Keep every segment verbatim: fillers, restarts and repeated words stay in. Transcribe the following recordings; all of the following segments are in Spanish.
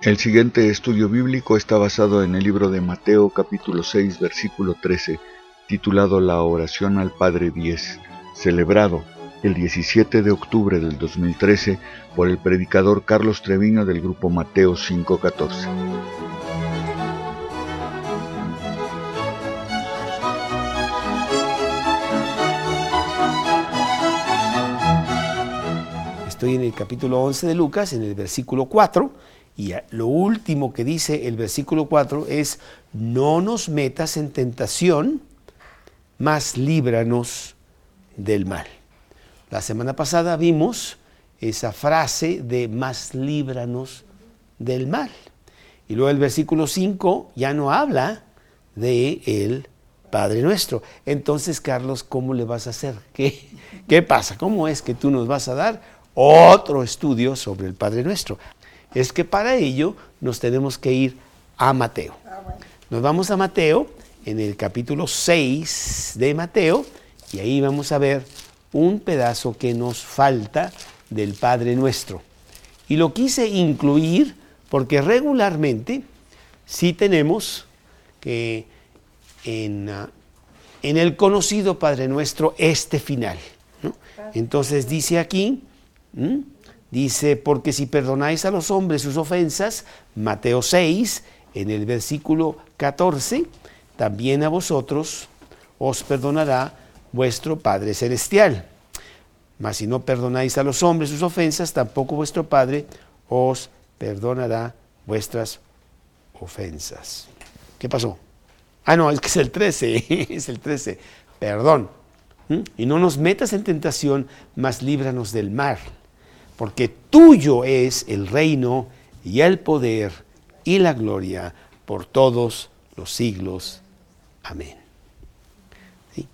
El siguiente estudio bíblico está basado en el libro de Mateo capítulo seis versículo trece, titulado La oración al Padre Diez, celebrado el diecisiete de octubre del dos mil trece por el predicador Carlos Treviño del grupo Mateo cinco catorce. Estoy en el capítulo once de Lucas, en el versículo cuatro, y lo último que dice el versículo cuatro es: no nos metas en tentación, mas líbranos del mal. La semana pasada vimos esa frase de mas líbranos del mal. Y luego el versículo cinco ya no habla de el Padre Nuestro. Entonces, Carlos, ¿cómo le vas a hacer? ¿Qué, qué pasa? ¿Cómo es que tú nos vas a dar otro estudio sobre el Padre Nuestro? Es que para ello nos tenemos que ir a Mateo. Nos vamos a Mateo, en el capítulo seis de Mateo, y ahí vamos a ver un pedazo que nos falta del Padre Nuestro. Y lo quise incluir porque regularmente sí tenemos que en, uh, en el conocido Padre Nuestro este final, ¿no? Entonces dice aquí, ¿Mm? Dice, porque si perdonáis a los hombres sus ofensas, Mateo seis, en el versículo catorce, también a vosotros os perdonará vuestro Padre Celestial. Mas si no perdonáis a los hombres sus ofensas, tampoco vuestro Padre os perdonará vuestras ofensas. ¿Qué pasó? Ah, no, es que es el trece, es el trece, perdón. ¿Mm? Y no nos metas en tentación, mas líbranos del mal. Porque tuyo es el reino y el poder y la gloria por todos los siglos. Amén. ¿Sí?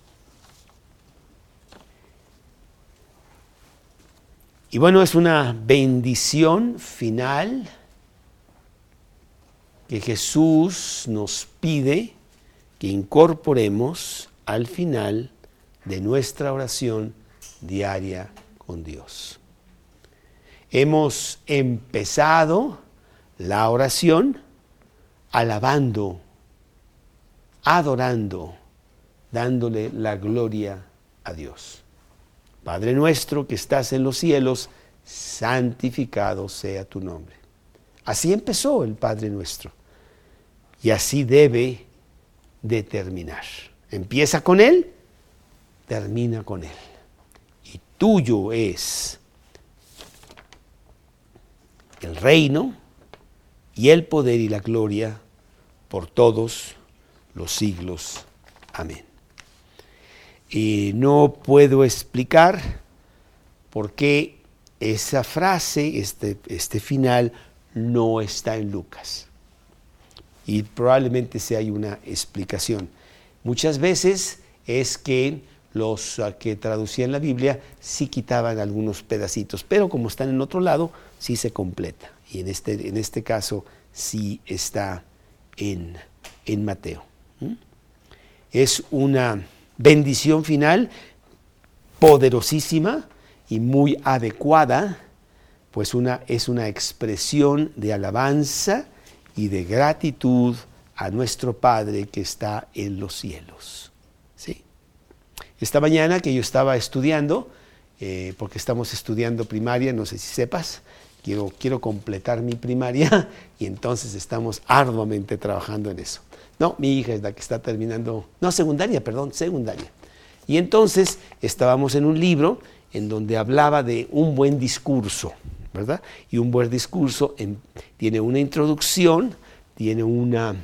Y bueno, es una bendición final que Jesús nos pide que incorporemos al final de nuestra oración diaria con Dios. Hemos empezado la oración alabando, adorando, dándole la gloria a Dios. Padre nuestro que estás en los cielos, santificado sea tu nombre. Así empezó el Padre Nuestro. Y así debe de terminar. Empieza con Él, termina con Él. Y tuyo es el reino y el poder y la gloria por todos los siglos. Amén. Y no puedo explicar por qué esa frase, este, este final, no está en Lucas. Y probablemente sí hay una explicación. Muchas veces es que los uh, que traducían la Biblia sí quitaban algunos pedacitos, pero como están en otro lado, sí se completa. Y en este, en este caso sí está en, en Mateo. ¿Mm? Es una bendición final poderosísima y muy adecuada, pues una, es una expresión de alabanza y de gratitud a nuestro Padre que está en los cielos. ¿Sí? Esta mañana que yo estaba estudiando, eh, porque estamos estudiando primaria, no sé si sepas, quiero, quiero completar mi primaria y entonces estamos arduamente trabajando en eso. No, mi hija es la que está terminando, no, secundaria, perdón, secundaria. Y entonces estábamos en un libro en donde hablaba de un buen discurso, ¿verdad? Y un buen discurso en, tiene una introducción, tiene un uh,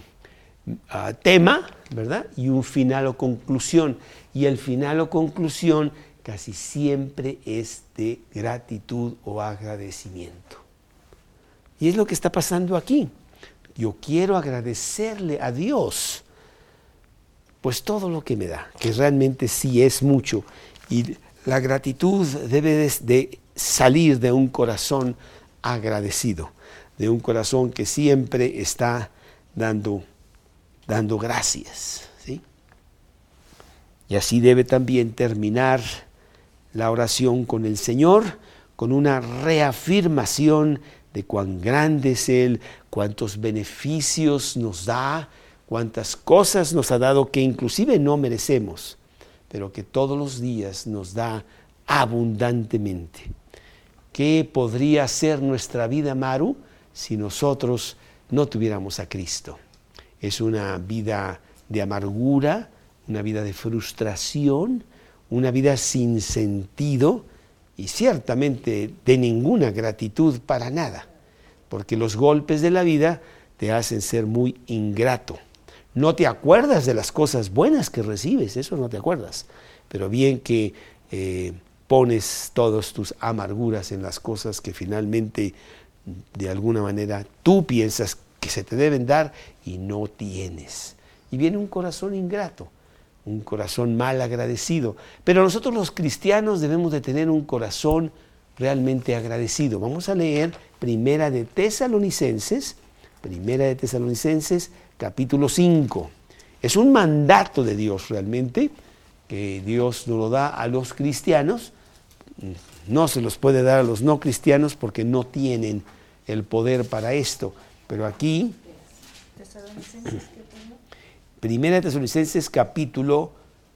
tema, ¿verdad? Y un final o conclusión. Y el final o conclusión casi siempre es de gratitud o agradecimiento. Y es lo que está pasando aquí. Yo quiero agradecerle a Dios, pues todo lo que me da, que realmente sí es mucho. Y la gratitud debe de, de salir de un corazón agradecido, de un corazón que siempre está dando, dando gracias, ¿sí? Y así debe también terminar la oración con el Señor, con una reafirmación de cuán grande es Él, cuántos beneficios nos da, cuántas cosas nos ha dado que inclusive no merecemos, pero que todos los días nos da abundantemente. ¿Qué podría ser nuestra vida, Maru, si nosotros no tuviéramos a Cristo? Es una vida de amargura, una vida de frustración, una vida sin sentido y ciertamente de ninguna gratitud para nada, porque los golpes de la vida te hacen ser muy ingrato. No te acuerdas de las cosas buenas que recibes, eso no te acuerdas, pero bien que eh, pones todas tus amarguras en las cosas que finalmente de alguna manera tú piensas que se te deben dar y no tienes. Y viene un corazón ingrato, un corazón mal agradecido. Pero nosotros los cristianos debemos de tener un corazón realmente agradecido. Vamos a leer Primera de Tesalonicenses, Primera de Tesalonicenses, capítulo cinco. Es un mandato de Dios realmente, que Dios nos lo da a los cristianos. No se los puede dar a los no cristianos porque no tienen el poder para esto. Pero aquí, Primera de Tesalonicenses, capítulo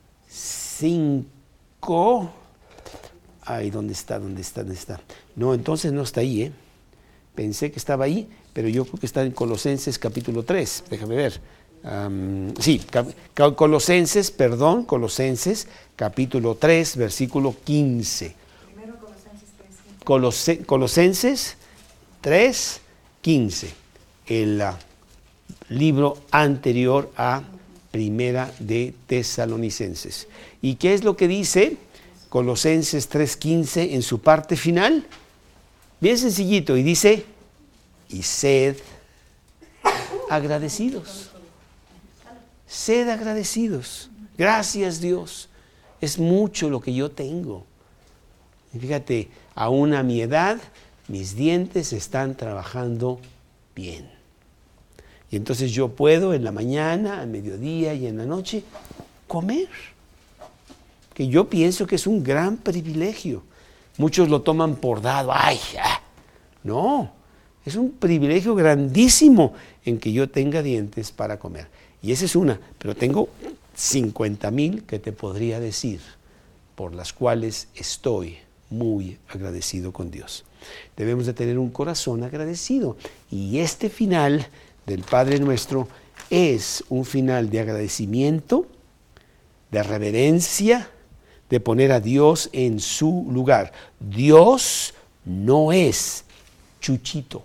cinco. Ay, ¿dónde está? ¿Dónde está? ¿Dónde está? No, entonces no está ahí, ¿eh? Pensé que estaba ahí, pero yo creo que está en Colosenses, capítulo tres. Déjame ver. Um, sí, Colosenses, perdón, Colosenses, capítulo tres, versículo quince. Primero Colosenses tres, quince. Colose, Colosenses tres, quince. El uh, libro anterior a Primera de Tesalonicenses. ¿Y qué es lo que dice Colosenses tres, quince en su parte final? Bien sencillito, y dice, y sed agradecidos. Sed agradecidos. Gracias, Dios. Es mucho lo que yo tengo. Y fíjate, aún a mi edad, mis dientes están trabajando bien. Y entonces yo puedo en la mañana, a mediodía y en la noche comer. Que yo pienso que es un gran privilegio. Muchos lo toman por dado. ¡Ay! Ah. No, es un privilegio grandísimo en que yo tenga dientes para comer. Y esa es una, pero tengo cincuenta mil que te podría decir, por las cuales estoy muy agradecido con Dios. Debemos de tener un corazón agradecido. Y este final del Padre Nuestro es un final de agradecimiento, de reverencia, de poner a Dios en su lugar. Dios no es Chuchito.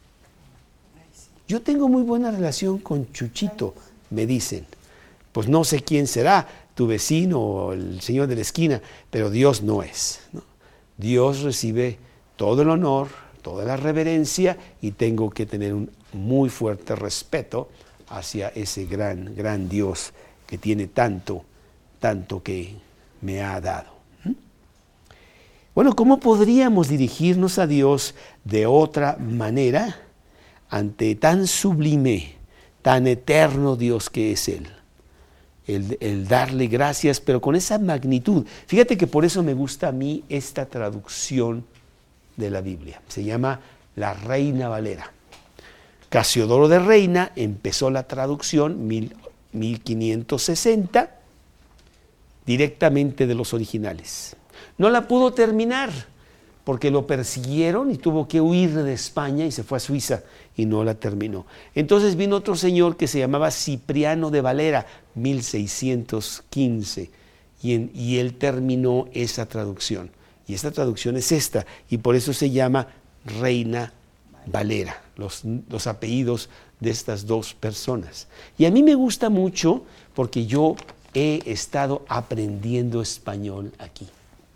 Yo tengo muy buena relación con Chuchito, me dicen. Pues no sé quién será, tu vecino o el señor de la esquina, pero Dios no es, ¿no? Dios recibe todo el honor, toda la reverencia y tengo que tener un muy fuerte respeto hacia ese gran, gran Dios que tiene tanto, tanto que me ha dado. Bueno, ¿cómo podríamos dirigirnos a Dios de otra manera ante tan sublime, tan eterno Dios que es Él? El, el darle gracias, pero con esa magnitud. Fíjate que por eso me gusta a mí esta traducción de la Biblia. Se llama la Reina Valera. Casiodoro de Reina empezó la traducción mil, mil quinientos sesenta directamente de los originales. No la pudo terminar porque lo persiguieron y tuvo que huir de España y se fue a Suiza y no la terminó. Entonces vino otro señor que se llamaba Cipriano de Valera, mil seiscientos quince, y, en, y él terminó esa traducción. Y esta traducción es esta, y por eso se llama Reina Valera, los, los apellidos de estas dos personas. Y a mí me gusta mucho porque yo he estado aprendiendo español aquí.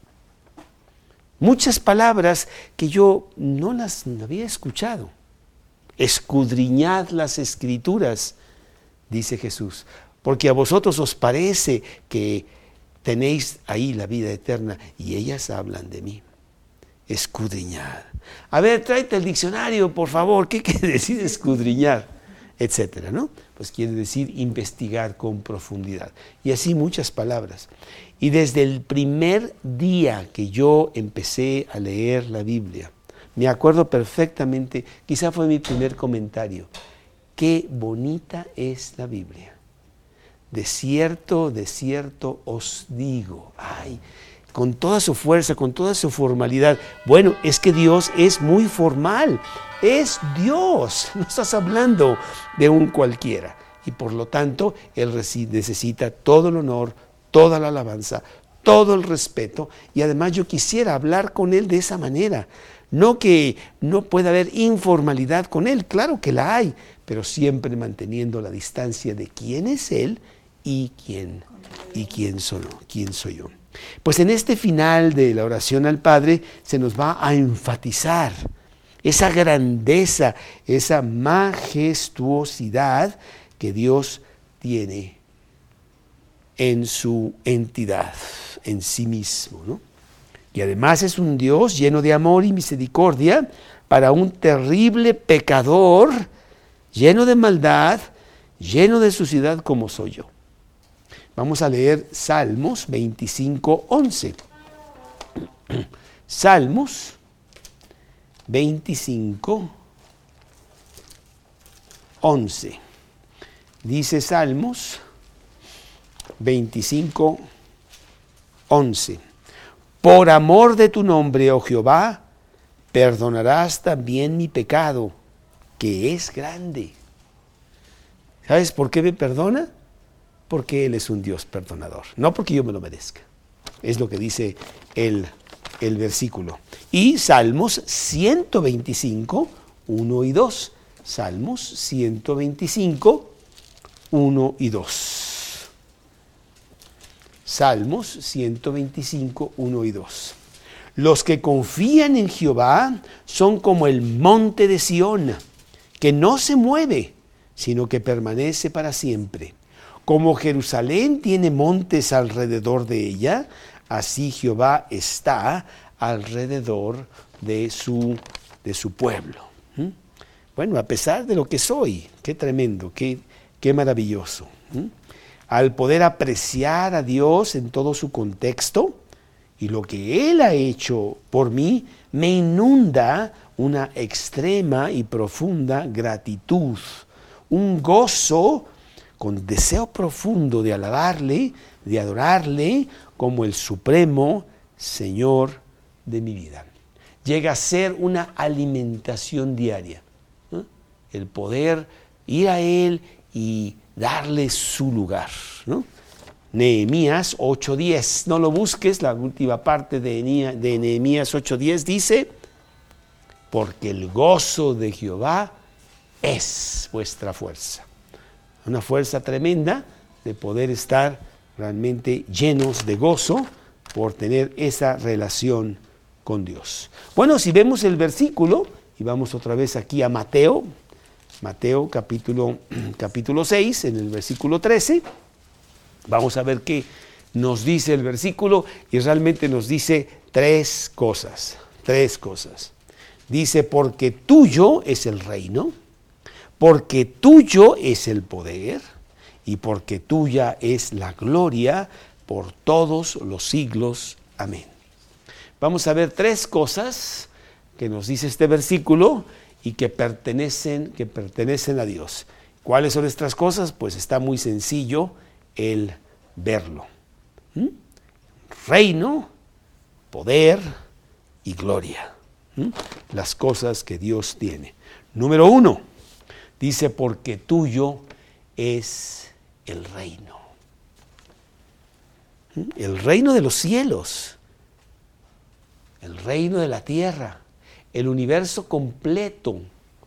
Muchas palabras que yo no las había escuchado. Escudriñad las Escrituras, dice Jesús, porque a vosotros os parece que tenéis ahí la vida eterna y ellas hablan de mí. Escudriñad. A ver, tráete el diccionario, por favor. ¿Qué quiere decir escudriñar? Etcétera, ¿no? Pues quiere decir investigar con profundidad. Y así muchas palabras. Y desde el primer día que yo empecé a leer la Biblia, Me acuerdo perfectamente, quizá fue mi primer comentario. Qué bonita es la Biblia. De cierto, de cierto os digo. Ay, con toda su fuerza, con toda su formalidad. Bueno, es que Dios es muy formal. Es Dios. No estás hablando de un cualquiera. Y por lo tanto, Él necesita todo el honor, toda la alabanza, todo el respeto. Y además yo quisiera hablar con Él de esa manera. No que no pueda haber informalidad con Él. Claro que la hay. Pero siempre manteniendo la distancia de quién es Él y quién, y quién soy, quién soy yo. Pues en este final de la oración al Padre se nos va a enfatizar esa grandeza, esa majestuosidad que Dios tiene en su entidad, en sí mismo, ¿no? Y además es un Dios lleno de amor y misericordia para un terrible pecador, lleno de maldad, lleno de suciedad como soy yo. Vamos a leer Salmos veinticinco, once. Salmos veinticinco, once. Dice Salmos veinticinco, once. Por amor de tu nombre, oh Jehová, perdonarás también mi pecado, que es grande. ¿Sabes por qué me perdona? Porque Él es un Dios perdonador, no porque yo me lo merezca. Es lo que dice el, el versículo. Y Salmos ciento veinticinco, uno y dos. Salmos ciento veinticinco, uno y dos. Salmos ciento veinticinco, uno y dos. Los que confían en Jehová son como el monte de Sión, que no se mueve, sino que permanece para siempre. Como Jerusalén tiene montes alrededor de ella, así Jehová está alrededor de su, de su pueblo. ¿Mm? Bueno, a pesar de lo que soy, qué tremendo, qué, qué maravilloso. ¿Mm? Al poder apreciar a Dios en todo su contexto y lo que Él ha hecho por mí, me inunda una extrema y profunda gratitud, un gozo con deseo profundo de alabarle, de adorarle como el supremo Señor de mi vida. Llega a ser una alimentación diaria, ¿eh? El poder ir a Él y darle su lugar, ¿no? Nehemías ocho diez, no lo busques, la última parte de Nehemías ocho diez dice: porque el gozo de Jehová es vuestra fuerza. Una fuerza tremenda de poder estar realmente llenos de gozo por tener esa relación con Dios. Bueno, si vemos el versículo, y vamos otra vez aquí a Mateo, Mateo capítulo, capítulo seis, en el versículo trece, vamos a ver qué nos dice el versículo, y realmente nos dice tres cosas, tres cosas. Dice: porque tuyo es el reino, porque tuyo es el poder, y porque tuya es la gloria por todos los siglos. Amén. Vamos a ver tres cosas que nos dice este versículo y que pertenecen, que pertenecen a Dios. ¿Cuáles son estas cosas? Pues está muy sencillo el verlo. ¿Mm? Reino, poder y gloria. ¿Mm? Las cosas que Dios tiene. Número uno, dice: porque tuyo es el reino. ¿Mm? El reino de los cielos, el reino de la tierra, el universo completo.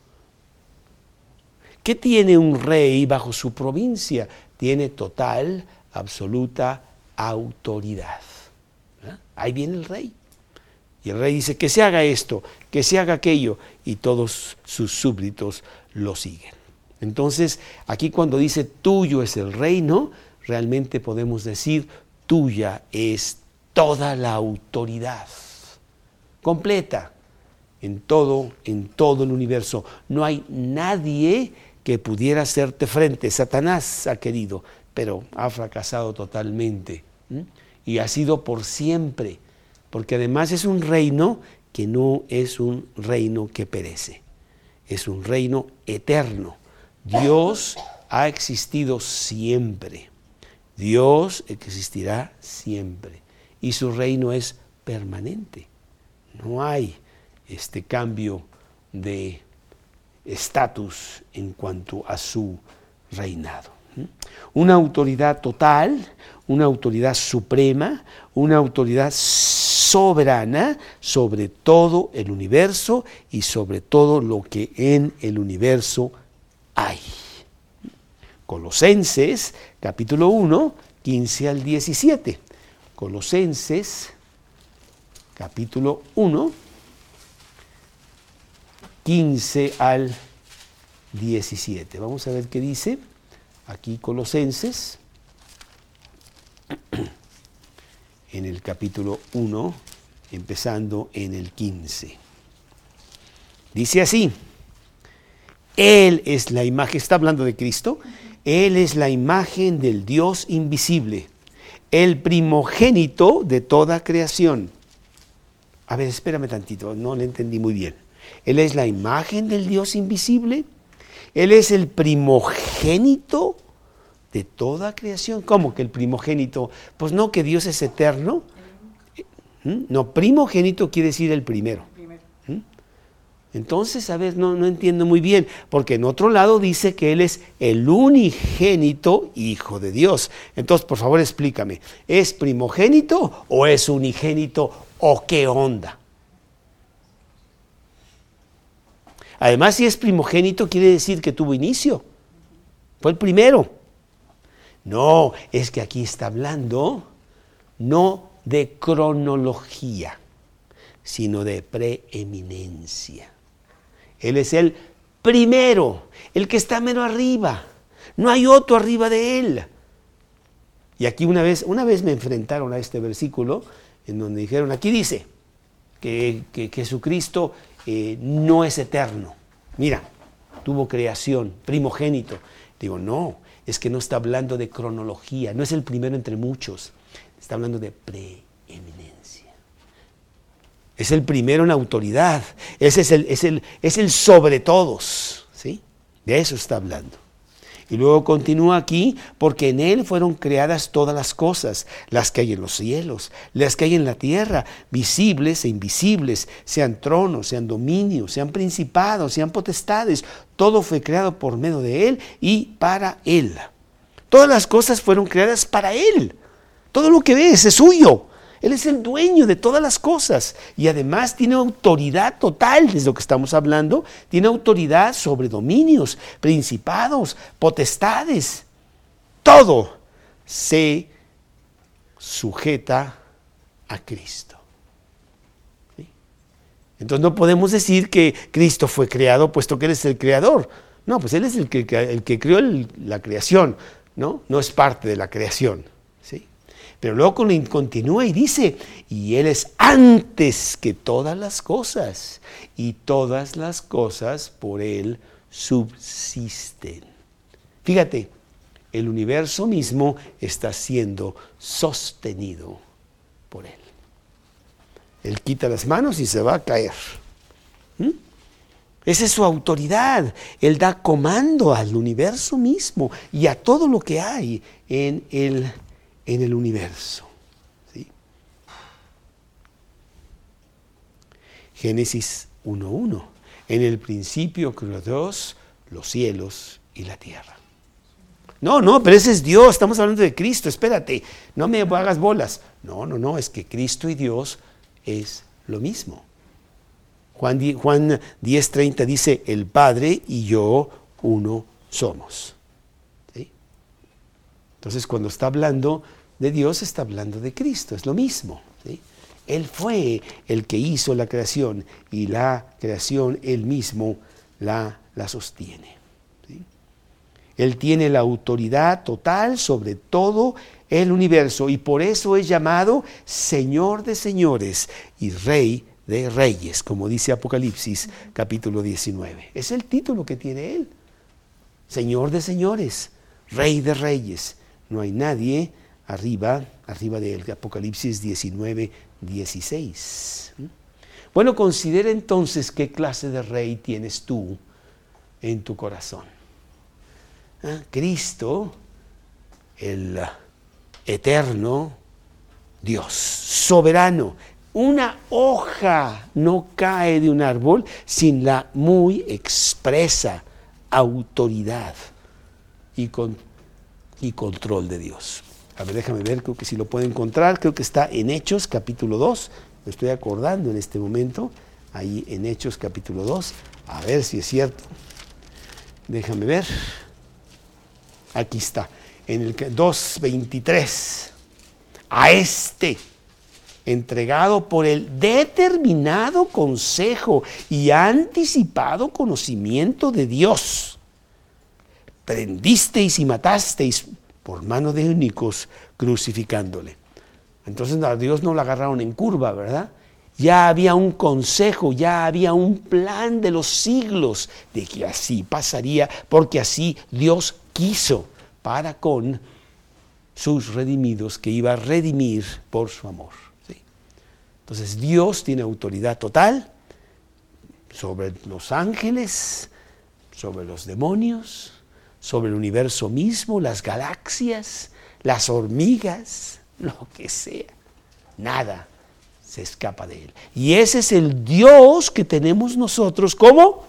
¿Qué tiene un rey bajo su provincia? Tiene total, absoluta autoridad. ¿Eh? Ahí viene el rey. Y el rey dice: que se haga esto, que se haga aquello, y todos sus súbditos lo siguen. Entonces, aquí cuando dice tuyo es el reino, realmente podemos decir tuya es toda la autoridad, completa, en todo, en todo el universo. No hay nadie que pudiera hacerte frente. Satanás ha querido, pero ha fracasado totalmente. ¿Mm? Y ha sido por siempre, porque además es un reino que no es un reino que perece, es un reino eterno. Dios ha existido siempre, Dios existirá siempre y su reino es permanente. No hay este cambio de estatus en cuanto a su reinado. Una autoridad total, una autoridad suprema, una autoridad soberana sobre todo el universo y sobre todo lo que en el universo hay. Colosenses, capítulo uno, quince al diecisiete. Colosenses, capítulo uno, quince al diecisiete. Vamos a ver qué dice aquí Colosenses, en el capítulo uno, empezando en el quince. Dice así: Él es la imagen, está hablando de Cristo, Él es la imagen del Dios invisible, el primogénito de toda creación. A ver, espérame tantito, no le entendí muy bien. Él es la imagen del Dios invisible, Él es el primogénito de toda creación. ¿Cómo que el primogénito? Pues no, que Dios es eterno. ¿Mm? No, primogénito quiere decir el primero. ¿Mm? Entonces, a ver, no, no entiendo muy bien, porque en otro lado dice que Él es el unigénito Hijo de Dios. Entonces, por favor, explícame, ¿es primogénito o es unigénito o qué onda? Además, si es primogénito, quiere decir que tuvo inicio. Fue el primero. No, es que aquí está hablando no de cronología, sino de preeminencia. Él es el primero, el que está mero arriba. No hay otro arriba de Él. Y aquí una vez, una vez me enfrentaron a este versículo en donde dijeron, aquí dice que, que, que Jesucristo eh, no es eterno. Mira, tuvo creación, primogénito. Digo, no, es que no está hablando de cronología, no es el primero entre muchos, está hablando de preeminencia. Es el primero en autoridad, ese es el, es el, es el sobre todos, ¿sí? De eso está hablando. Y luego continúa aquí, porque en Él fueron creadas todas las cosas, las que hay en los cielos, las que hay en la tierra, visibles e invisibles, sean tronos, sean dominios, sean principados, sean potestades. Todo fue creado por medio de Él y para Él. Todas las cosas fueron creadas para Él. Todo lo que ves es suyo. Él es el dueño de todas las cosas y además tiene autoridad total, es lo que estamos hablando, tiene autoridad sobre dominios, principados, potestades. Todo se sujeta a Cristo. ¿Sí? Entonces no podemos decir que Cristo fue creado puesto que Él es el creador. No, pues Él es el que, el que creó el, la creación, ¿no? No es parte de la creación. ¿Sí? Pero luego continúa y dice, y Él es antes que todas las cosas, y todas las cosas por Él subsisten. Fíjate, el universo mismo está siendo sostenido por Él. Él quita las manos y se va a caer. ¿Mm? Esa es su autoridad. Él da comando al universo mismo y a todo lo que hay en el en el universo. ¿Sí? Génesis uno uno. En el principio creó Dios los cielos y la tierra. No, no, pero ese es Dios, estamos hablando de Cristo, espérate, no me hagas bolas. No, no, no, es que Cristo y Dios es lo mismo. Juan, Juan diez treinta dice, el Padre y yo uno somos. ¿Sí? Entonces, cuando está hablando de Dios, está hablando de Cristo, es lo mismo. ¿Sí? Él fue el que hizo la creación y la creación Él mismo la, la sostiene. ¿Sí? Él tiene la autoridad total sobre todo el universo y por eso es llamado Señor de señores y Rey de reyes, como dice Apocalipsis capítulo diecinueve. Es el título que tiene Él. Señor de señores, Rey de reyes. No hay nadie arriba, arriba de él. Apocalipsis diecinueve, dieciséis. Bueno, considera entonces qué clase de rey tienes tú en tu corazón. ¿Ah? Cristo, el eterno Dios, soberano. Una hoja no cae de un árbol sin la muy expresa autoridad y, con, y control de Dios. A ver, déjame ver, creo que si lo puedo encontrar, creo que está en Hechos capítulo dos, me estoy acordando en este momento, ahí en Hechos capítulo dos, a ver si es cierto. Déjame ver. Aquí está, en el dos veintitrés. A este, entregado por el determinado consejo y anticipado conocimiento de Dios, prendisteis y matasteis por mano de eunucos, crucificándole. Entonces a Dios no lo agarraron en curva, ¿verdad? Ya había un consejo, ya había un plan de los siglos de que así pasaría, porque así Dios quiso para con sus redimidos, que iba a redimir por su amor. ¿Sí? Entonces Dios tiene autoridad total sobre los ángeles, sobre los demonios, sobre el universo mismo, las galaxias, las hormigas, lo que sea. Nada se escapa de él. Y ese es el Dios que tenemos nosotros como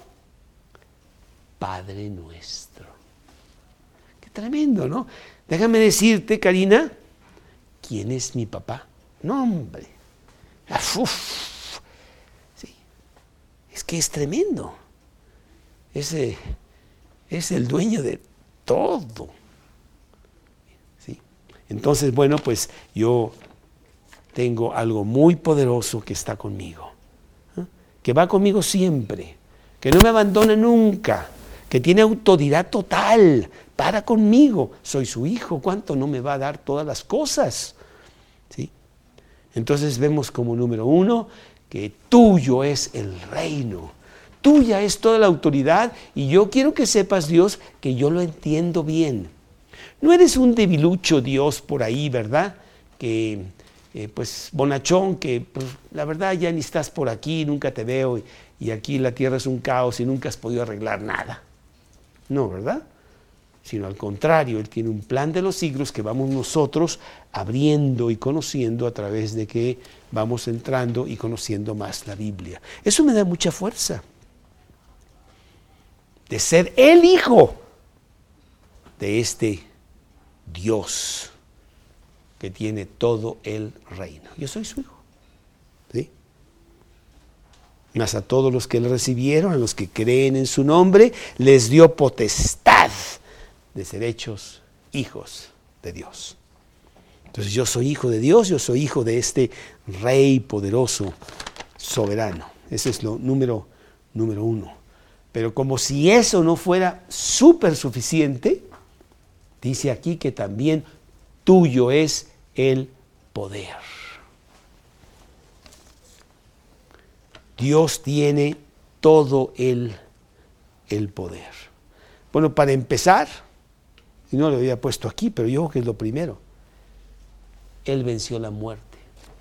Padre nuestro. Qué tremendo, ¿no? Déjame decirte, Karina, ¿quién es mi papá? No, hombre. Uf. Sí. Es que es tremendo. Ese es el dueño de todo. ¿Sí? Entonces, bueno, pues yo tengo algo muy poderoso que está conmigo, ¿eh? Que va conmigo siempre, que no me abandona nunca, que tiene autoridad total para conmigo. Soy su hijo, ¿cuánto no me va a dar todas las cosas? ¿Sí? Entonces vemos como número uno que tuyo es el reino, tuya es toda la autoridad, y yo quiero que sepas, Dios, que yo lo entiendo bien. No eres un debilucho, Dios, por ahí, ¿verdad? Que eh, pues bonachón, que pues, la verdad ya ni estás por aquí, nunca te veo, y, y aquí la tierra es un caos y nunca has podido arreglar nada. No, ¿verdad? Sino al contrario, Él tiene un plan de los siglos que vamos nosotros abriendo y conociendo a través de que vamos entrando y conociendo más la Biblia. Eso me da mucha fuerza de ser el hijo de este Dios que tiene todo el reino. Yo soy su hijo, ¿sí? Mas a todos los que le recibieron, a los que creen en su nombre, les dio potestad de ser hechos hijos de Dios. Entonces yo soy hijo de Dios, yo soy hijo de este Rey poderoso, soberano. Ese es lo número, número uno. Pero como si eso no fuera súper suficiente, dice aquí que también tuyo es el poder. Dios tiene todo el, el poder. Bueno, para empezar, y no lo había puesto aquí, pero yo creo que es lo primero, Él venció la muerte.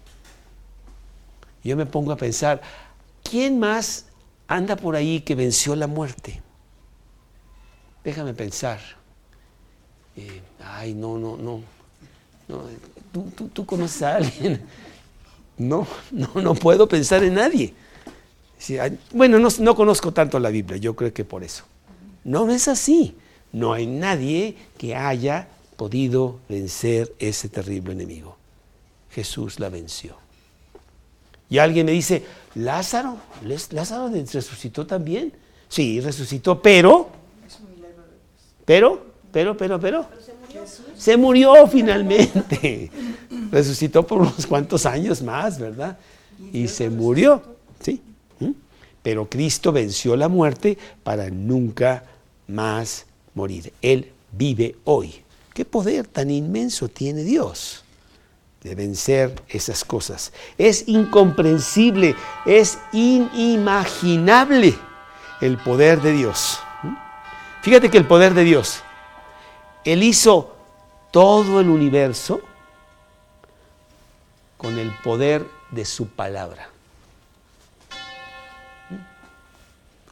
Yo me pongo a pensar, ¿quién más anda por ahí que venció la muerte? Déjame pensar. Eh, ay, no, no, no. no ¿tú, tú, ¿Tú conoces a alguien? No, no, no puedo pensar en nadie. Sí, hay, bueno, no, no conozco tanto la Biblia, yo creo que por eso. No, no es así. No hay nadie que haya podido vencer ese terrible enemigo. Jesús la venció. Y alguien me dice, Lázaro, Lázaro resucitó también. Sí, resucitó, pero, pero, pero, pero, pero, se murió, se murió finalmente. Resucitó por unos cuantos años más, ¿verdad? Y se murió, ¿sí? Pero Cristo venció la muerte para nunca más morir. Él vive hoy. ¿Qué poder tan inmenso tiene Dios de vencer esas cosas? Es incomprensible, es inimaginable el poder de Dios. Fíjate que el poder de Dios, Él hizo todo el universo con el poder de su palabra.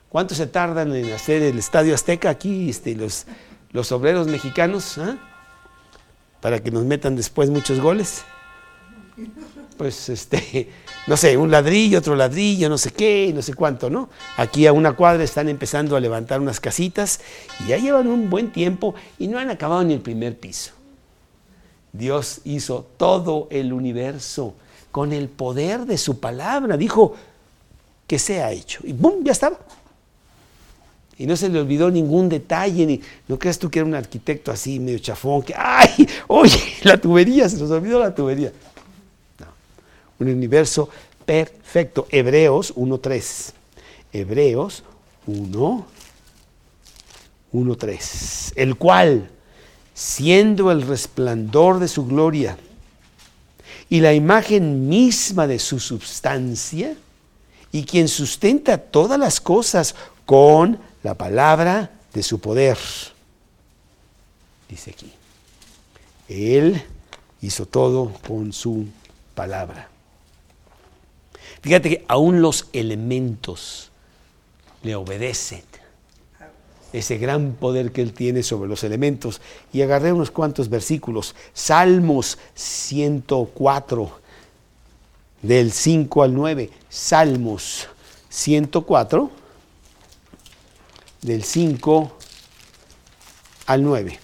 ¿Cuánto se tardan en hacer el Estadio Azteca aquí, este, los, los obreros mexicanos? ¿eh? Para que nos metan después muchos goles. Pues, este, no sé, un ladrillo, otro ladrillo, no sé qué, no sé cuánto, ¿no? Aquí a una cuadra están empezando a levantar unas casitas y ya llevan un buen tiempo y no han acabado ni el primer piso. Dios hizo todo el universo con el poder de su palabra. Dijo que sea hecho y ¡bum! Ya estaba. Y no se le olvidó ningún detalle, ni, no creas tú que era un arquitecto así medio chafón, que ¡ay! Oye, la tubería, se nos olvidó la tubería. No, un universo perfecto. Hebreos uno tres. Hebreos uno, uno tres. El cual, siendo el resplandor de su gloria y la imagen misma de su substancia, y quien sustenta todas las cosas con la palabra de su poder. Dice aquí, Él hizo todo con su palabra. Fíjate que aún los elementos le obedecen. Ese gran poder que Él tiene sobre los elementos. Y agarré unos cuantos versículos. Salmos ciento cuatro, del cinco al nueve. Salmos ciento cuatro, del cinco al nueve.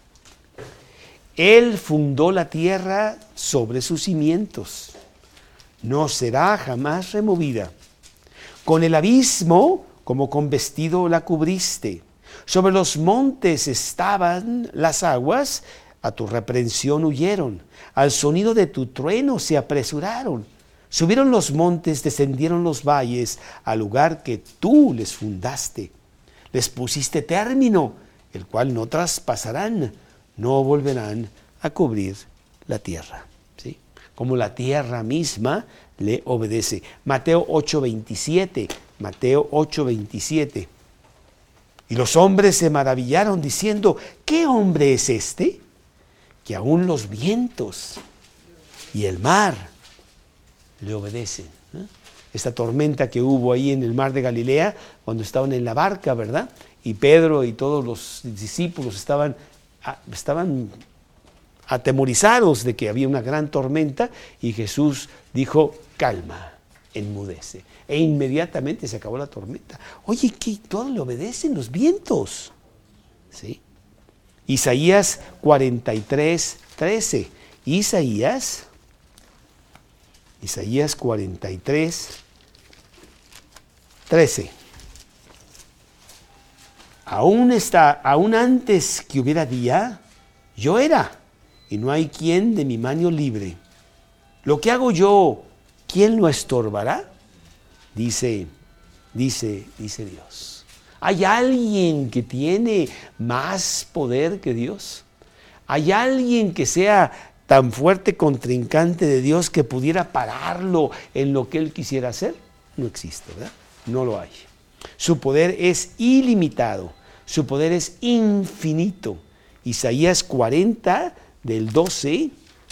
Él fundó la tierra sobre sus cimientos. No será jamás removida. Con el abismo, como con vestido la cubriste. Sobre los montes estaban las aguas, a tu reprensión huyeron. Al sonido de tu trueno se apresuraron. Subieron los montes, descendieron los valles, al lugar que tú les fundaste. Les pusiste término, el cual no traspasarán, no volverán a cubrir la tierra. ¿Sí? Como la tierra misma le obedece. Mateo ocho veintisiete. Mateo ocho veintisiete. Y los hombres se maravillaron diciendo, ¿qué hombre es este? Que aún los vientos y el mar le obedecen. ¿eh? Esta tormenta que hubo ahí en el mar de Galilea, cuando estaban en la barca, ¿verdad? Y Pedro y todos los discípulos estaban, estaban atemorizados de que había una gran tormenta y Jesús dijo, calma, enmudece. E inmediatamente se acabó la tormenta. Oye, ¿qué? Todos le obedecen los vientos. ¿Sí? Isaías cuarenta y tres, trece. Isaías, Isaías cuarenta y tres, trece. Aún está, aún antes que hubiera día, yo era, y no hay quien de mi mano libre. Lo que hago yo, ¿quién lo estorbará? Dice, dice, dice Dios. ¿Hay alguien que tiene más poder que Dios? ¿Hay alguien que sea tan fuerte contrincante de Dios que pudiera pararlo en lo que Él quisiera hacer? No existe, ¿verdad? No lo hay. Su poder es ilimitado. Su poder es infinito. Isaías cuarenta, del doce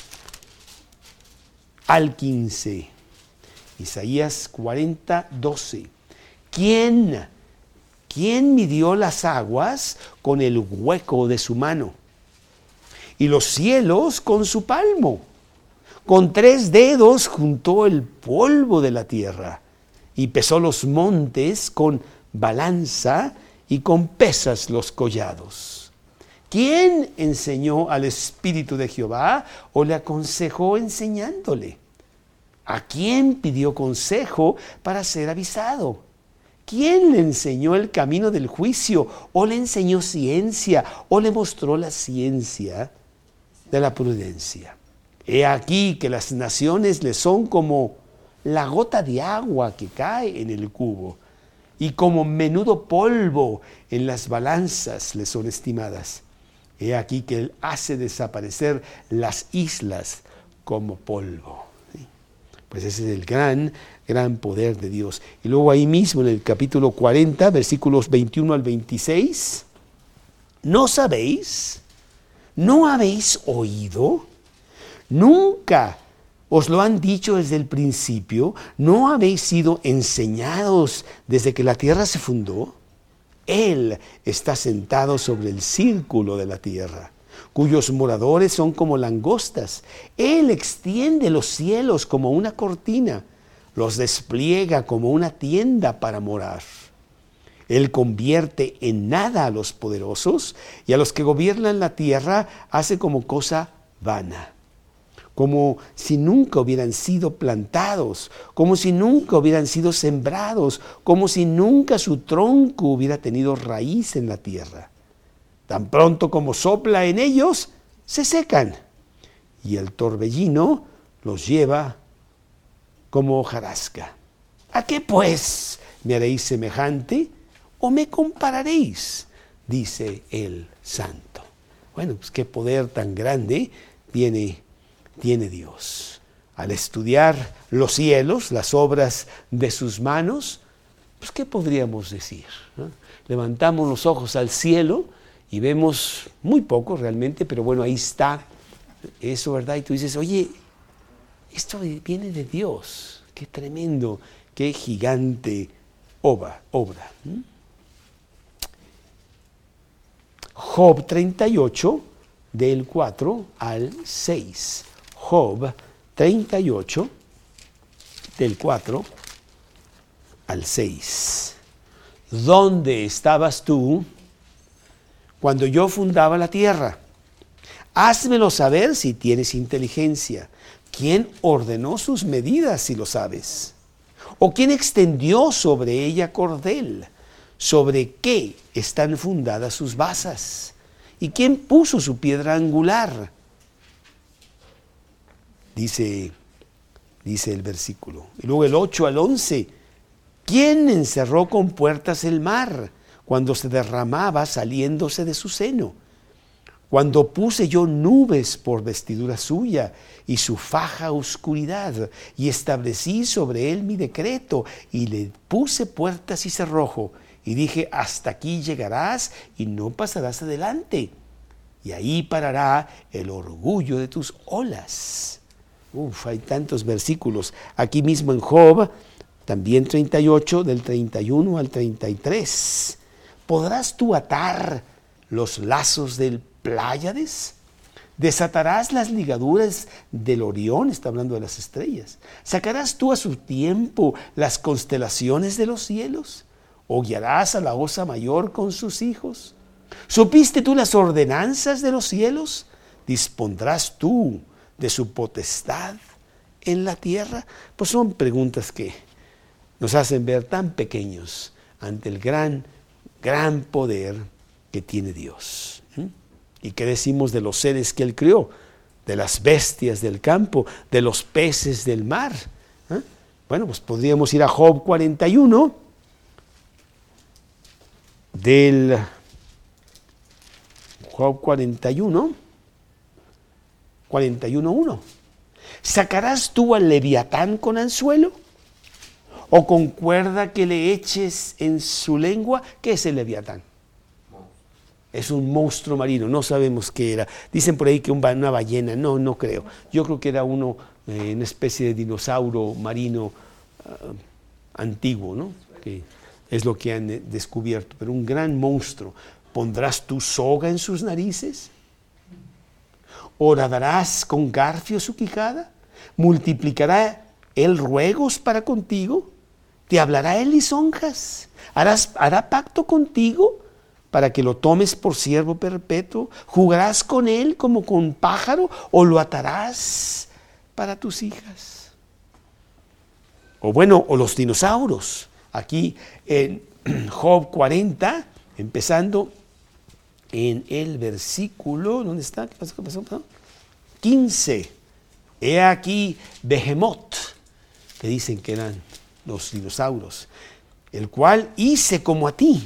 al quince. Isaías cuarenta, doce. ¿Quién, quién midió las aguas con el hueco de su mano? Y los cielos con su palmo. Con tres dedos juntó el polvo de la tierra. Y pesó los montes con balanza y con pesas los collados. ¿Quién enseñó al Espíritu de Jehová o le aconsejó enseñándole? ¿A quién pidió consejo para ser avisado? ¿Quién le enseñó el camino del juicio o le enseñó ciencia o le mostró la ciencia de la prudencia? He aquí que las naciones le son como la gota de agua que cae en el cubo y como menudo polvo en las balanzas le son estimadas. He aquí que Él hace desaparecer las islas como polvo. ¿Sí? Pues ese es el gran, gran poder de Dios. Y luego ahí mismo en el capítulo cuarenta, versículos veintiuno al veintiséis, ¿no sabéis? ¿No habéis oído? Nunca ¿Os lo han dicho desde el principio? ¿No habéis sido enseñados desde que la tierra se fundó? Él está sentado sobre el círculo de la tierra, cuyos moradores son como langostas. Él extiende los cielos como una cortina, los despliega como una tienda para morar. Él convierte en nada a los poderosos y a los que gobiernan la tierra hace como cosa vana, como si nunca hubieran sido plantados, como si nunca hubieran sido sembrados, como si nunca su tronco hubiera tenido raíz en la tierra. Tan pronto como sopla en ellos, se secan, y el torbellino los lleva como hojarasca. ¿A qué pues me haréis semejante o me compararéis? Dice el Santo. Bueno, pues qué poder tan grande tiene, tiene Dios. Al estudiar los cielos, las obras de sus manos, pues ¿qué podríamos decir? ¿No? Levantamos los ojos al cielo y vemos muy poco realmente, pero bueno, ahí está eso, ¿verdad? Y tú dices, oye, esto viene de Dios, qué tremendo, qué gigante obra. obra. ¿Mm? Job treinta y ocho, del cuatro al seis. Job treinta y ocho, del cuatro al seis. ¿Dónde estabas tú cuando yo fundaba la tierra? Házmelo saber si tienes inteligencia. ¿Quién ordenó sus medidas, si lo sabes? ¿O quién extendió sobre ella cordel? ¿Sobre qué están fundadas sus basas? ¿Y quién puso su piedra angular? Dice, dice el versículo. Y luego el ocho al once. ¿Quién encerró con puertas el mar cuando se derramaba saliéndose de su seno? Cuando puse yo nubes por vestidura suya y su faja oscuridad, y establecí sobre él mi decreto, y le puse puertas y cerrojo, y dije, hasta aquí llegarás y no pasarás adelante, y ahí parará el orgullo de tus olas. Uf, hay tantos versículos. Aquí mismo en Job, también treinta y ocho, del treinta y uno al treinta y tres. ¿Podrás tú atar los lazos del Pláyades? ¿Desatarás las ligaduras del Orión? Está hablando de las estrellas. ¿Sacarás tú a su tiempo las constelaciones de los cielos? ¿O guiarás a la osa mayor con sus hijos? ¿Supiste tú las ordenanzas de los cielos? ¿Dispondrás tú de su potestad en la tierra? Pues son preguntas que nos hacen ver tan pequeños ante el gran, gran poder que tiene Dios. ¿Y qué decimos de los seres que Él creó? De las bestias del campo, de los peces del mar. ¿Eh? Bueno, pues podríamos ir a Job cuarenta y uno, del Job cuarenta y uno, cuarenta y uno, uno. ¿Sacarás tú al leviatán con anzuelo? ¿O con cuerda que le eches en su lengua? ¿Qué es el leviatán? Es un monstruo marino, no sabemos qué era. Dicen por ahí que una ballena, no, no creo. Yo creo que era uno, eh, una especie de dinosaurio marino uh, antiguo, ¿no? Que es lo que han eh, descubierto, pero un gran monstruo. ¿Pondrás tu soga en sus narices? ¿Horadarás con garfio su quijada? ¿Multiplicará él ruegos para contigo? ¿Te hablará él lisonjas? ¿Harás, hará pacto contigo para que lo tomes por siervo perpetuo? ¿Jugarás con él como con pájaro o lo atarás para tus hijas? O bueno, o los dinosaurios. Aquí en Job cuarenta, empezando en el versículo, ¿dónde está? ¿Qué pasó? ¿Qué pasó? ¿Qué pasó? quince. He aquí Behemoth, que dicen que eran los dinosaurios, el cual hice como a ti.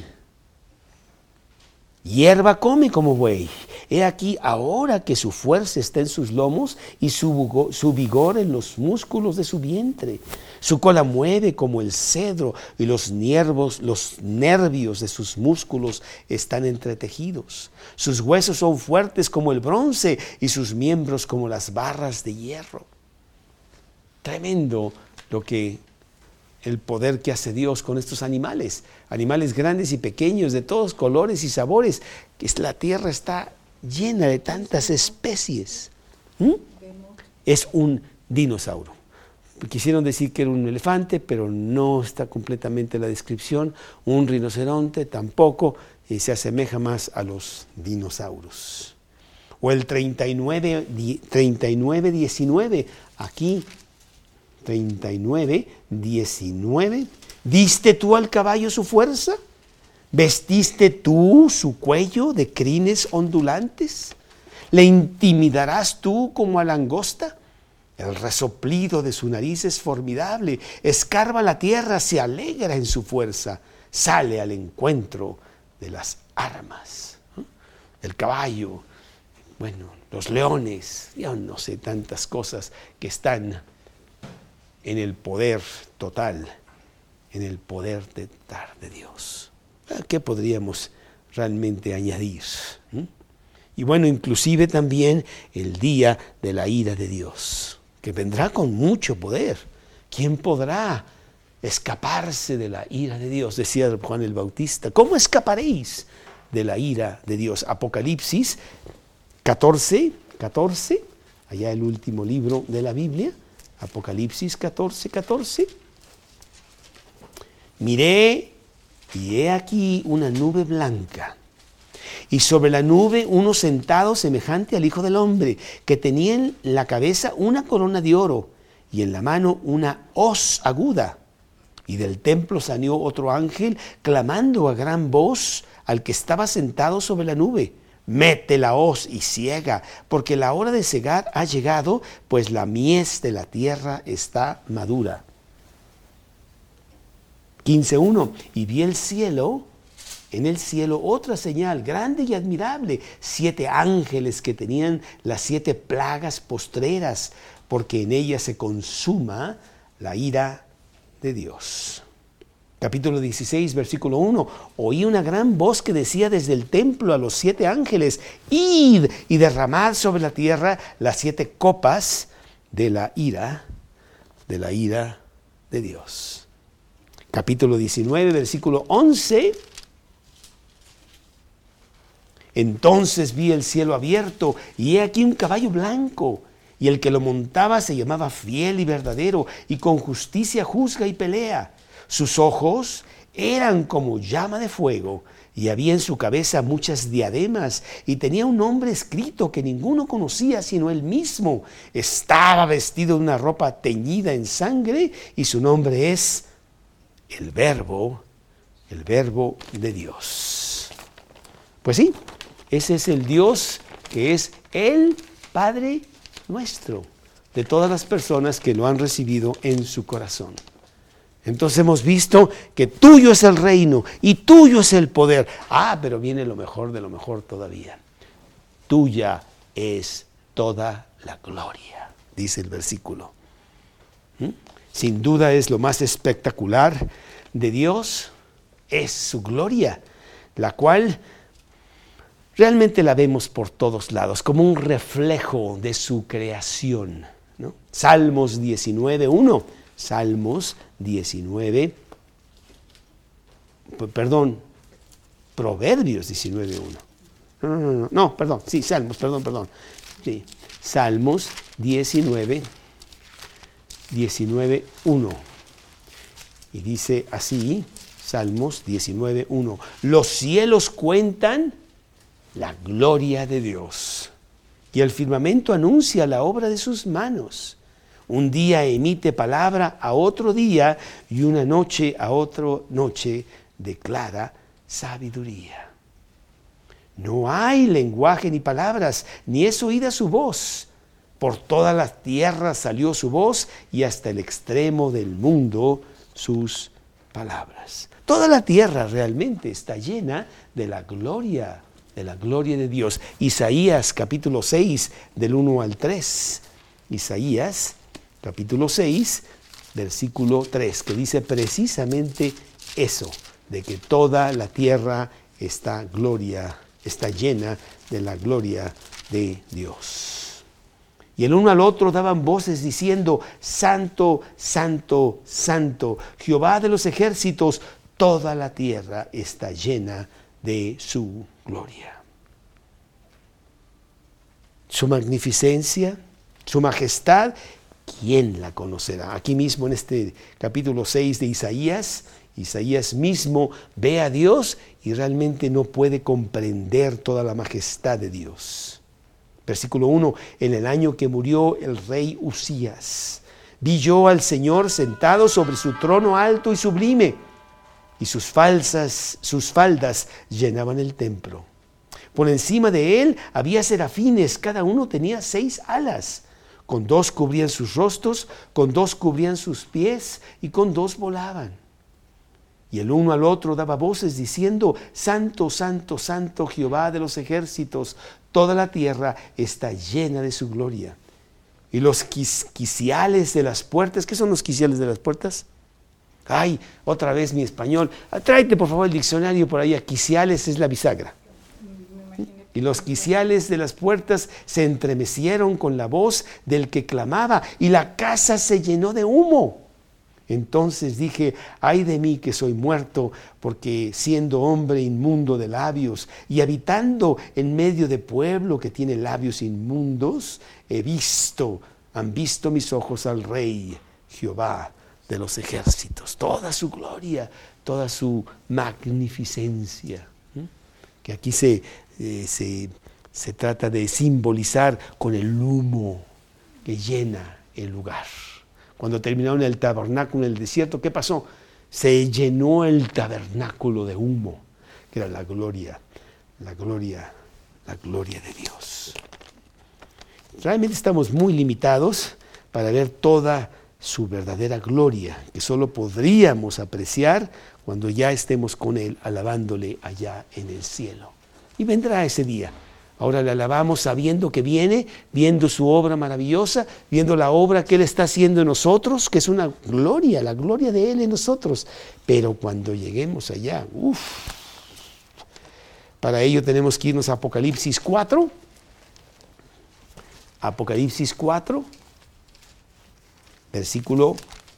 Hierba come como buey. He aquí ahora que su fuerza está en sus lomos y su, su vigor en los músculos de su vientre. Su cola mueve como el cedro y los nervios, los nervios de sus músculos están entretejidos. Sus huesos son fuertes como el bronce y sus miembros como las barras de hierro. Tremendo lo que el poder que hace Dios con estos animales, animales grandes y pequeños, de todos colores y sabores, que la tierra está llena de tantas especies. ¿Mm? Es un dinosaurio. Quisieron decir que era un elefante, pero no está completamente la descripción. Un rinoceronte tampoco, y se asemeja más a los dinosaurios. O el treinta y nueve diecinueve, aquí treinta y nueve diecinueve. ¿Diste tú al caballo su fuerza? ¿Vestiste tú su cuello de crines ondulantes? ¿Le intimidarás tú como a langosta? El resoplido de su nariz es formidable, escarba la tierra, se alegra en su fuerza, sale al encuentro de las armas. El caballo, bueno, los leones, yo no sé, tantas cosas que están en el poder total, en el poder de, de Dios. ¿Qué podríamos realmente añadir? Y bueno, inclusive también el día de la ira de Dios, que vendrá con mucho poder. ¿Quién podrá escaparse de la ira de Dios? Decía Juan el Bautista, ¿cómo escaparéis de la ira de Dios? Apocalipsis catorce, catorce, allá el último libro de la Biblia, Apocalipsis catorce, catorce. Miré y he aquí una nube blanca, y sobre la nube uno sentado semejante al Hijo del Hombre, que tenía en la cabeza una corona de oro y en la mano una hoz aguda. Y del templo salió otro ángel clamando a gran voz al que estaba sentado sobre la nube: mete la hoz y ciega, porque la hora de cegar ha llegado, pues la mies de la tierra está madura. quince uno. Y vi el cielo, en el cielo otra señal grande y admirable, siete ángeles que tenían las siete plagas postreras, porque en ellas se consuma la ira de Dios. Capítulo dieciséis, versículo uno. Oí una gran voz que decía desde el templo a los siete ángeles: id y derramad sobre la tierra las siete copas de la ira, de la ira de Dios. Capítulo diecinueve, versículo once. Entonces vi el cielo abierto, y he aquí un caballo blanco, y el que lo montaba se llamaba Fiel y Verdadero, y con justicia juzga y pelea. Sus ojos eran como llama de fuego, y había en su cabeza muchas diademas, y tenía un nombre escrito que ninguno conocía sino él mismo. Estaba vestido de una ropa teñida en sangre, y su nombre es el Verbo, el Verbo de Dios. Pues sí, ese es el Dios que es el Padre nuestro, de todas las personas que lo han recibido en su corazón. Entonces hemos visto que tuyo es el reino y tuyo es el poder. Ah, pero viene lo mejor de lo mejor todavía. Tuya es toda la gloria, dice el versículo. ¿Mm? Sin duda es lo más espectacular de Dios, es su gloria, la cual realmente la vemos por todos lados, como un reflejo de su creación, ¿no? Salmos diecinueve, uno. Salmos diecinueve, perdón, Proverbios diecinueve, uno. No, no, no, no, no, perdón, sí, Salmos, perdón, perdón. Sí, Salmos diecinueve, diecinueve, uno. Y dice así, Salmos diecinueve, uno. Los cielos cuentan la gloria de Dios, y el firmamento anuncia la obra de sus manos. Un día emite palabra a otro día, y una noche a otra noche declara sabiduría. No hay lenguaje ni palabras, ni es oída su voz. Por toda la tierra salió su voz, y hasta el extremo del mundo sus palabras. Toda la tierra realmente está llena de la gloria, de la gloria de Dios. Isaías capítulo seis, del uno al tres. Isaías capítulo seis, versículo tres, que dice precisamente eso, de que toda la tierra está gloria, está llena de la gloria de Dios. Y el uno al otro daban voces diciendo, Santo, Santo, Santo, Jehová de los ejércitos, toda la tierra está llena de su gloria. Su magnificencia, su majestad, ¿quién la conocerá? Aquí mismo en este capítulo seis de Isaías, Isaías mismo ve a Dios y realmente no puede comprender toda la majestad de Dios. Versículo uno, en el año que murió el rey Usías, vi yo al Señor sentado sobre su trono alto y sublime, y sus, falsas, sus faldas llenaban el templo. Por encima de él había serafines, cada uno tenía seis alas. Con dos cubrían sus rostros, con dos cubrían sus pies, y con dos volaban. Y el uno al otro daba voces diciendo, Santo, Santo, Santo, Jehová de los ejércitos, toda la tierra está llena de su gloria. Y los quis, quiciales de las puertas, ¿qué son los quiciales de las puertas? Ay, otra vez mi español. Tráete por favor el diccionario por ahí. Quiciales es la bisagra. Y los quiciales de las puertas se entremecieron con la voz del que clamaba, y la casa se llenó de humo. Entonces dije, ay de mí que soy muerto, porque siendo hombre inmundo de labios y habitando en medio de pueblo que tiene labios inmundos, he visto, han visto mis ojos al Rey, Jehová de los ejércitos, toda su gloria, toda su magnificencia, ¿Mm? que aquí se, eh, se, se trata de simbolizar con el humo que llena el lugar. Cuando terminaron el tabernáculo en el desierto, ¿qué pasó? Se llenó el tabernáculo de humo, que era la gloria, la gloria, la gloria de Dios. Realmente estamos muy limitados para ver toda su verdadera gloria, que solo podríamos apreciar cuando ya estemos con Él, alabándole allá en el cielo. Y vendrá ese día. Ahora le alabamos sabiendo que viene, viendo su obra maravillosa, viendo la obra que Él está haciendo en nosotros, que es una gloria, la gloria de Él en nosotros. Pero cuando lleguemos allá, uff, para ello tenemos que irnos a Apocalipsis cuatro. Apocalipsis cuatro, versículo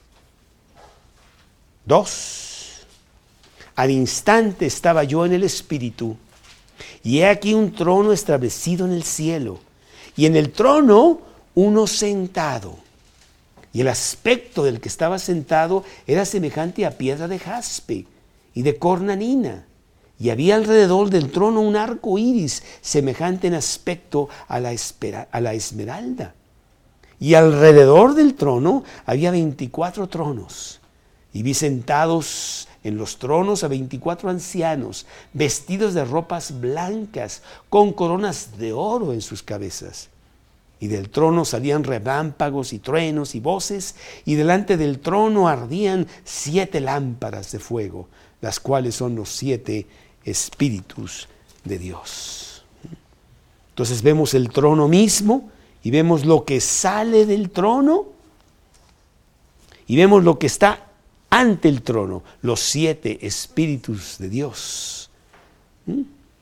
dos. Al instante estaba yo en el Espíritu, y he aquí un trono establecido en el cielo, y en el trono uno sentado. Y el aspecto del que estaba sentado era semejante a piedra de jaspe y de cornalina. Y había alrededor del trono un arco iris, semejante en aspecto a la, espera, a la esmeralda. Y alrededor del trono había veinticuatro tronos, y vi sentados en los tronos a veinticuatro ancianos, vestidos de ropas blancas, con coronas de oro en sus cabezas. Y del trono salían relámpagos y truenos y voces, y delante del trono ardían siete lámparas de fuego, las cuales son los siete espíritus de Dios. Entonces vemos el trono mismo, y vemos lo que sale del trono, y vemos lo que está ante el trono, los siete espíritus de Dios. ¿Mm?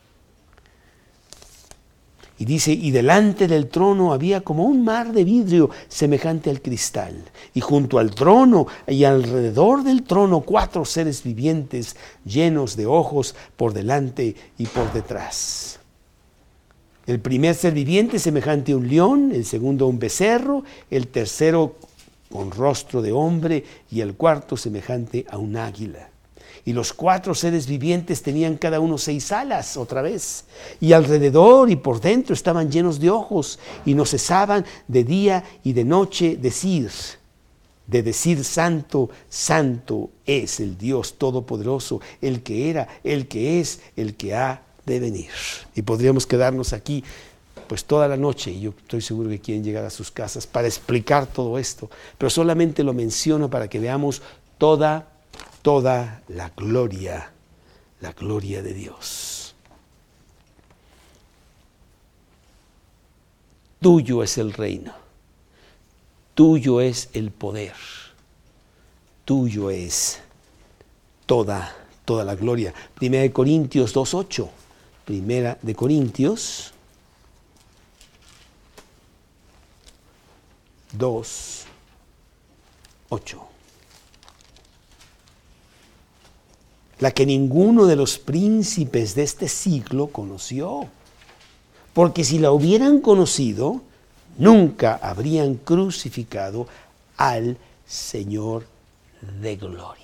Y dice, y delante del trono había como un mar de vidrio semejante al cristal. Y junto al trono y alrededor del trono cuatro seres vivientes llenos de ojos por delante y por detrás. El primer ser viviente semejante a un león, el segundo a un becerro, el tercero con rostro de hombre y el cuarto semejante a un águila. Y los cuatro seres vivientes tenían cada uno seis alas, otra vez, y alrededor y por dentro estaban llenos de ojos, y no cesaban de día y de noche decir, de decir santo, santo es el Dios Todopoderoso, el que era, el que es, el que ha de venir. Y podríamos quedarnos aquí pues toda la noche, y yo estoy seguro que quieren llegar a sus casas para explicar todo esto, pero solamente lo menciono para que veamos toda, toda la gloria, la gloria de Dios. Tuyo es el reino, tuyo es el poder, tuyo es toda, toda la gloria. Primera de Corintios dos ocho, Primera de Corintios dos, ocho. La que ninguno de los príncipes de este siglo conoció. Porque si la hubieran conocido, nunca habrían crucificado al Señor de gloria.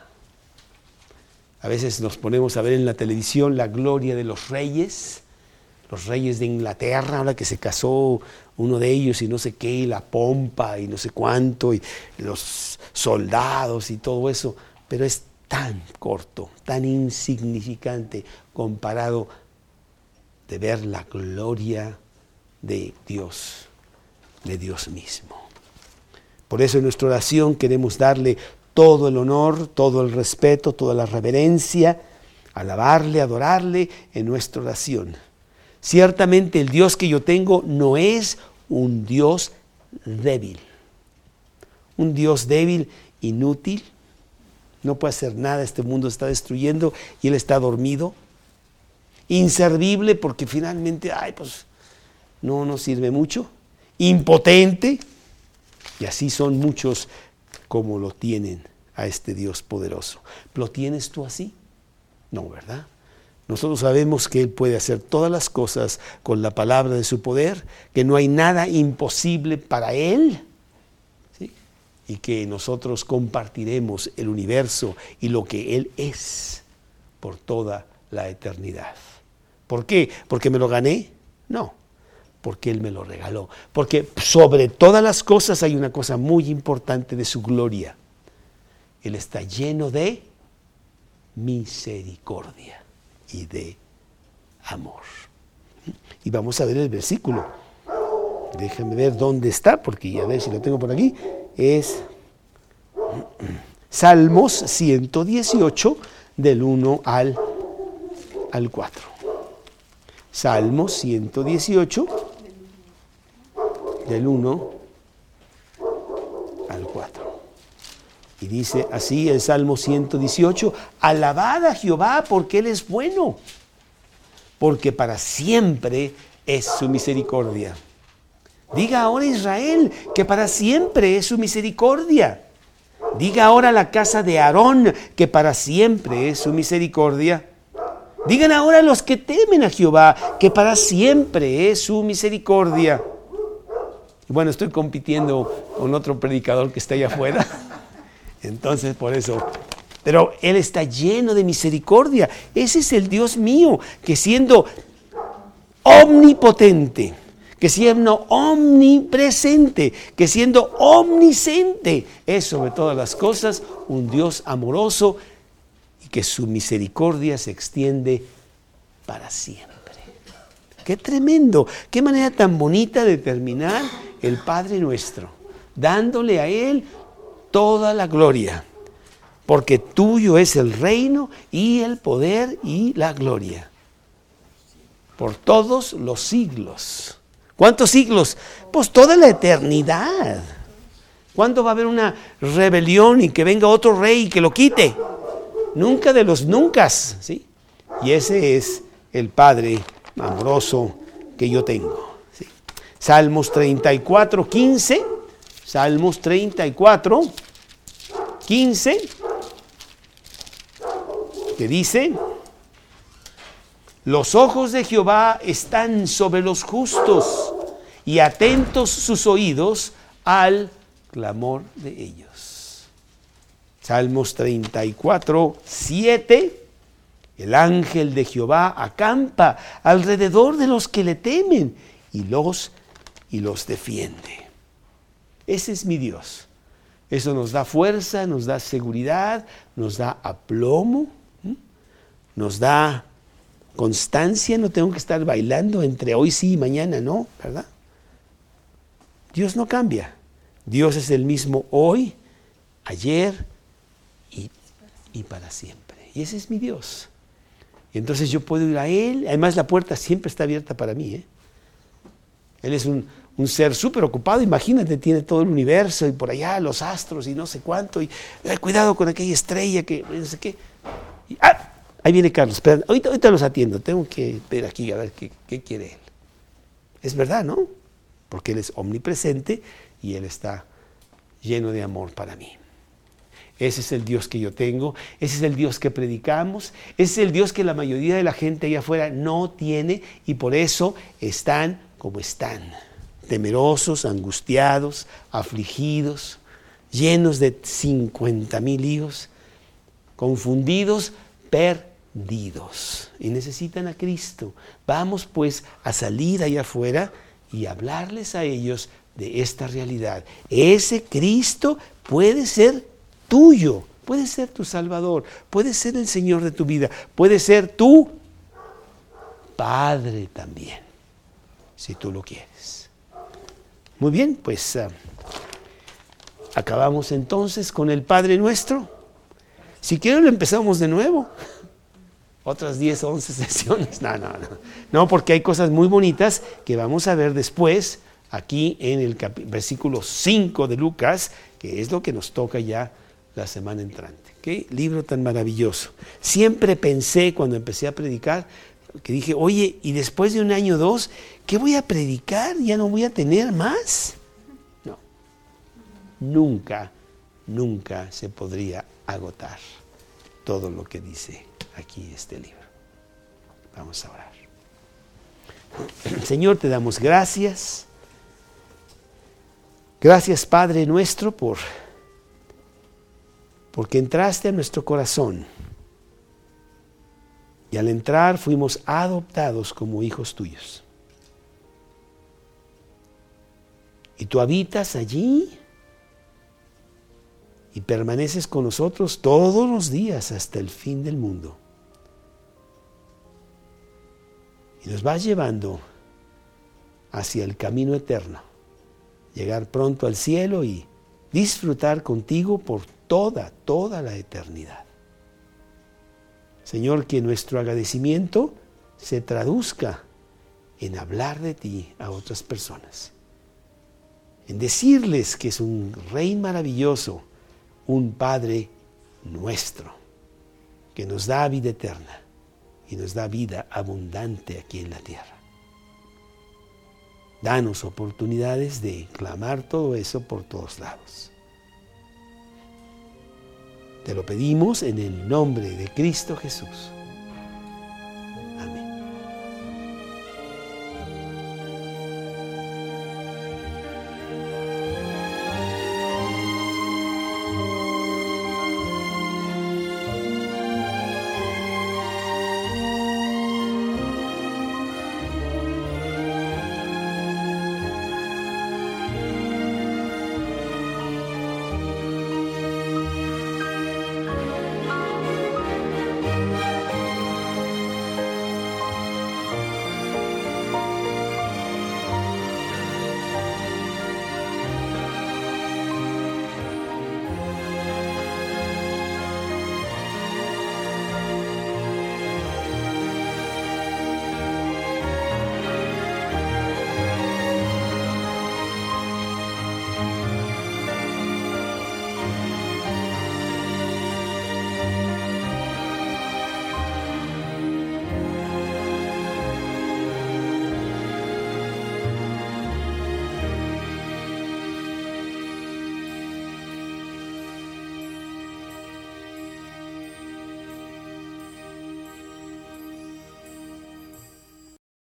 A veces nos ponemos a ver en la televisión la gloria de los reyes, los reyes de Inglaterra, ahora que se casó uno de ellos y no sé qué, y la pompa y no sé cuánto, y los soldados y todo eso, pero es tan corto, tan insignificante comparado de ver la gloria de Dios, de Dios mismo. Por eso en nuestra oración queremos darle todo el honor, todo el respeto, toda la reverencia, alabarle, adorarle en nuestra oración. Ciertamente el Dios que yo tengo no es un Dios débil, un Dios débil, inútil, no puede hacer nada, este mundo está destruyendo y Él está dormido, inservible porque finalmente, ay, pues no nos sirve mucho, impotente, y así son muchos como lo tienen a este Dios poderoso. ¿Lo tienes tú así? No, ¿verdad? Nosotros sabemos que Él puede hacer todas las cosas con la palabra de su poder, que no hay nada imposible para Él, ¿sí? Y que nosotros compartiremos el universo y lo que Él es por toda la eternidad. ¿Por qué? ¿Porque me lo gané? No, porque Él me lo regaló. Porque sobre todas las cosas hay una cosa muy importante de su gloria. Él está lleno de misericordia y de amor. Y vamos a ver el versículo. Déjame ver dónde está, porque a ver si lo tengo por aquí. Es Salmos ciento dieciocho, del uno al, al cuatro. Salmos ciento dieciocho, del uno al cuatro. Y dice así el Salmo ciento dieciocho, alabad a Jehová porque Él es bueno, porque para siempre es su misericordia. Diga ahora Israel que para siempre es su misericordia. Diga ahora la casa de Aarón que para siempre es su misericordia. Digan ahora los que temen a Jehová que para siempre es su misericordia. Bueno, estoy compitiendo con otro predicador que está allá afuera. Entonces, por eso. Pero Él está lleno de misericordia. Ese es el Dios mío, que siendo omnipotente, que siendo omnipresente, que siendo omnisciente, es sobre todas las cosas un Dios amoroso y que su misericordia se extiende para siempre. ¡Qué tremendo! ¡Qué manera tan bonita de terminar el Padre Nuestro! Dándole a Él toda la gloria, porque tuyo es el reino y el poder y la gloria, por todos los siglos. ¿Cuántos siglos? Pues toda la eternidad. ¿Cuándo va a haber una rebelión y que venga otro rey y que lo quite? Nunca de los nunca, ¿sí? Y ese es el Padre amoroso que yo tengo, ¿sí? Salmos treinta y cuatro, quince. Salmos treinta y cuatro, quince, que dice: los ojos de Jehová están sobre los justos y atentos sus oídos al clamor de ellos. Salmos treinta y cuatro, siete, el ángel de Jehová acampa alrededor de los que le temen y los, y los defiende. Ese es mi Dios. Eso nos da fuerza, nos da seguridad, nos da aplomo, ¿sí? Nos da constancia. No tengo que estar bailando entre hoy sí y mañana no, ¿verdad? Dios no cambia. Dios es el mismo hoy, ayer y, y para siempre. Y ese es mi Dios. Y entonces yo puedo ir a Él. Además la puerta siempre está abierta para mí, ¿eh? Él es un, un ser súper ocupado. Imagínate, tiene todo el universo y por allá los astros y no sé cuánto. Y eh, cuidado con aquella estrella que no sé qué. Y, ah, ahí viene Carlos. Espera, ahorita, ahorita los atiendo. Tengo que ver aquí a ver qué, qué quiere Él. Es verdad, ¿no? Porque Él es omnipresente y Él está lleno de amor para mí. Ese es el Dios que yo tengo, ese es el Dios que predicamos, ese es el Dios que la mayoría de la gente allá afuera no tiene y por eso están como están, temerosos, angustiados, afligidos, llenos de cincuenta mil líos, confundidos, perdidos y necesitan a Cristo. Vamos pues a salir allá afuera y hablarles a ellos de esta realidad. Ese Cristo puede ser tuyo, puede ser tu Salvador, puede ser el Señor de tu vida, puede ser tu Padre también, si tú lo quieres. Muy bien, pues uh, acabamos entonces con el Padre Nuestro. Si quieren empezamos de nuevo. Otras diez o once sesiones. No, no, no. No, porque hay cosas muy bonitas que vamos a ver después aquí en el cap- versículo cinco de Lucas, que es lo que nos toca ya la semana entrante. Qué libro tan maravilloso. Siempre pensé cuando empecé a predicar, que dije, oye, y después de un año o dos, ¿qué voy a predicar? ¿Ya no voy a tener más? No. Nunca, nunca se podría agotar todo lo que dice aquí este libro. Vamos a orar. Señor, te damos gracias. Gracias, Padre nuestro, por porque entraste a nuestro corazón y al entrar fuimos adoptados como hijos tuyos. Y tú habitas allí y permaneces con nosotros todos los días hasta el fin del mundo. Y nos vas llevando hacia el camino eterno, llegar pronto al cielo y disfrutar contigo por toda, toda la eternidad. Señor, que nuestro agradecimiento se traduzca en hablar de ti a otras personas, en decirles que es un Rey maravilloso, un Padre nuestro, que nos da vida eterna y nos da vida abundante aquí en la tierra. Danos oportunidades de clamar todo eso por todos lados. Te lo pedimos en el nombre de Cristo Jesús.